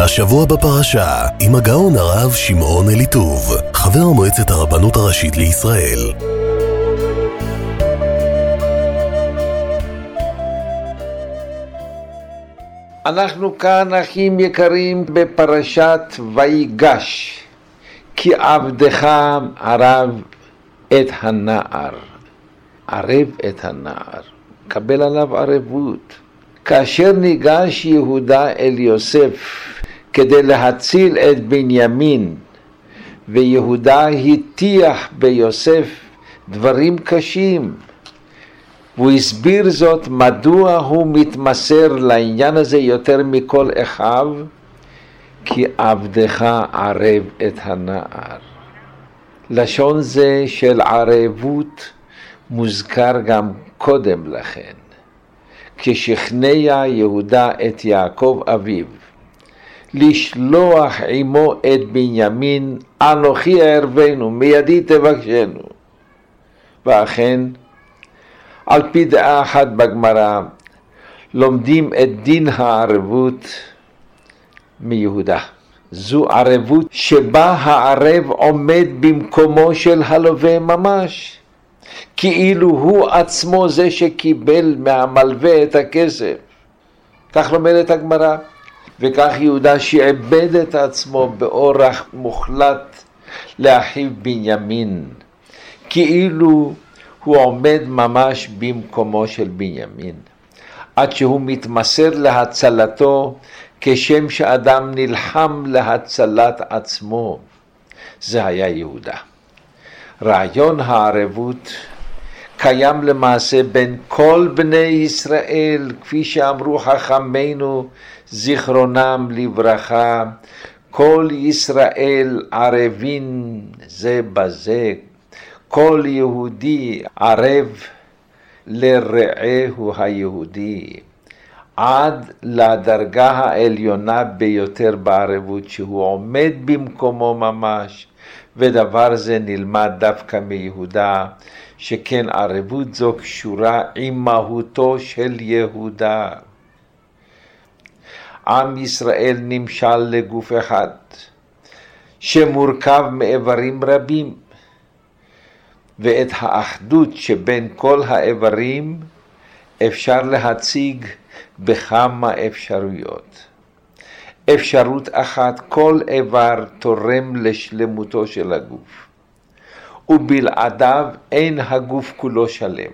השבוע בפרשה עם הגאון הרב שמעון אליטוב, חבר מועצת הרבנות הראשית לישראל. אנחנו כאן אחים יקרים בפרשת ויגש, כי עבדך ערב את הנער. ערב את הנער, קבל עליו ערבות. כאשר ניגש יהודה אל יוסף כדי להציל את בנימין, ויהודה הטיח ביוסף דברים קשים, והוא הסביר זאת מדוע הוא מתמסר לעניין הזה יותר מכל אחיו, כי עבדך ערב את הנער. לשון זה של ערבות מוזכר גם קודם לכן, כשכנע יהודה את יעקב אביו לשלוח עמו את בנימין, אנוכי אערבנו, מידי תבקשנו. ואכן, על פי דעה אחת בגמרא, לומדים את דין הערבות מיהודה. זו ערבות שבה הערב עומד במקומו של הלווה ממש, כאילו הוא עצמו זה שקיבל מהמלווה את הכסף. כך לומדת הגמרא, וכך יהודה שעבד את עצמו באורח מוחלט לאחיו בנימין, כאילו הוא עומד ממש במקומו של בנימין, עד שהוא מתמסר להצלתו כשם שאדם נלחם להצלת עצמו. זה היה יהודה. רעיון הערבות קיים למעשה בין כל בני ישראל, כפי שאמרו חכמינו זיכרונם לברכה, כל ישראל ערבין זה בזה, כל יהודי ערב לרעהו היהודי, עד לדרגה העליונה ביותר בערבות, שהוא עומד במקומו ממש. ודבר זה נלמד דווקא מיהודה, שכן ערבות זו קשורה עם מהותו של יהודה. עם ישראל נמשל לגוף אחד, שמורכב מאיברים רבים, ואת האחדות שבין כל האיברים אפשר להציג בכמה אפשרויות. אפשרות אחת, כל איבר תורם לשלמותו של הגוף, ובלעדיו אין הגוף כולו שלם.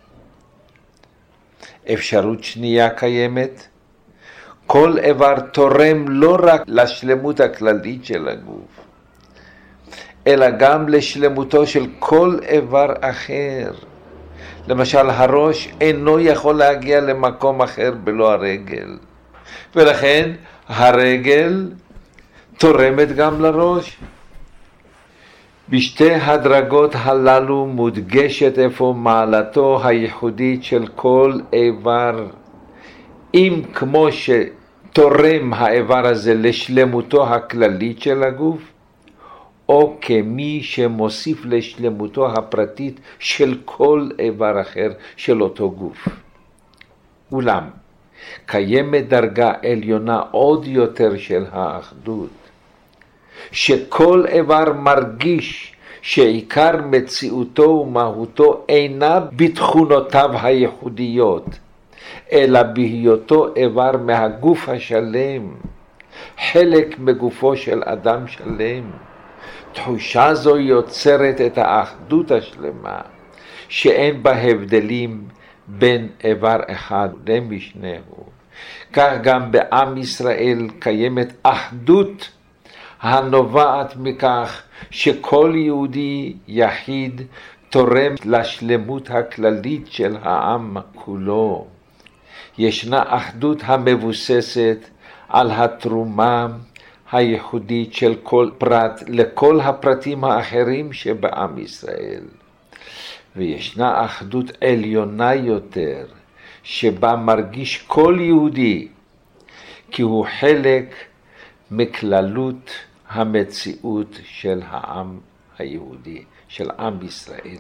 אפשרות שנייה קיימת, כל איבר תורם לא רק לשלמות הכללית של הגוף, אלא גם לשלמותו של כל איבר אחר. למשל, הראש אינו יכול להגיע למקום אחר בלא הרגל, ולכן הרגל תורמת גם לראש. בשתי הדרגות הללו מודגשת איפה מעלתו הייחודית של כל איבר, אם כמו שתורם האיבר הזה לשלמותו הכללית של הגוף, או כמי שמוסיף לשלמותו הפרטית של כל איבר אחר של אותו גוף. אולם קיימת דרגה עליונה עוד יותר של האחדות, שכל איבר מרגיש שעיקר מציאותו ומהותו אינה בתכונותיו הייחודיות, אלא בהיותו איבר מהגוף השלם, חלק מגופו של אדם שלם. תחושה זו יוצרת את האחדות השלמה, שאין בה הבדלים בין איבר אחד למשנהו. כך גם בעם ישראל קיימת אחדות הנובעת מכך שכל יהודי יחיד תורם לשלמות הכללית של העם כולו. ישנה אחדות המבוססת על התרומה הייחודית של כל פרט לכל הפרטים האחרים שבעם ישראל. וישנה אחדות עליונה יותר, שבה מרגיש כל יהודי כי הוא חלק מכללות המציאות של העם היהודי, של עם ישראל.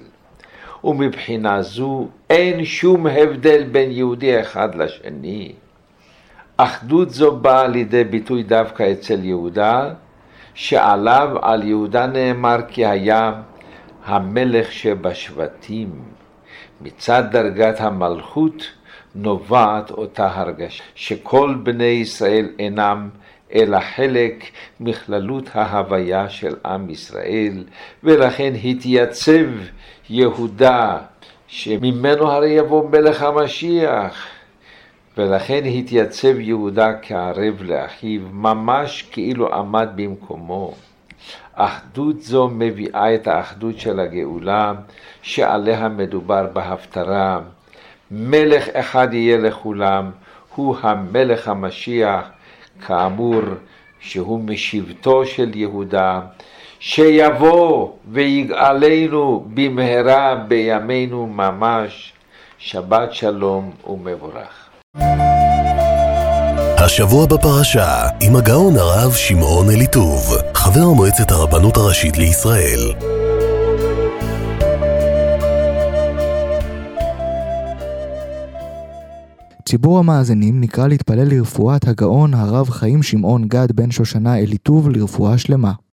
ומבחינה זו אין שום הבדל בין יהודי אחד לשני. אחדות זו באה לידי ביטוי דווקא אצל יהודה, שעליו על יהודה נאמר כי היה המלך שבשבטים. מצד דרגת המלכות נובעת אותה הרגשה, שכל בני ישראל אינם אלא חלק מכללות ההוויה של עם ישראל, ולכן התייצב יהודה, שממנו הרי יבוא מלך המשיח, ולכן התייצב יהודה כערב לאחיו, ממש כאילו עמד במקומו. אחדות זו מביאה את האחדות של הגאולה, שעליה מדובר בהפטרה. מלך אחד יהיה לכולם, הוא המלך המשיח, כאמור שהוא משבטו של יהודה, שיבוא ויגאלנו במהרה בימינו ממש. שבת שלום ומבורך. השבוע בפרשה עם הגאון הרב שמעון אליטוב, חבר מועצת הרבנות הראשית לישראל. ציבור המאזינים נקרא להתפלל לרפואת הגאון הרב חיים שמעון גד בן שושנה אליטוב לרפואה שלמה.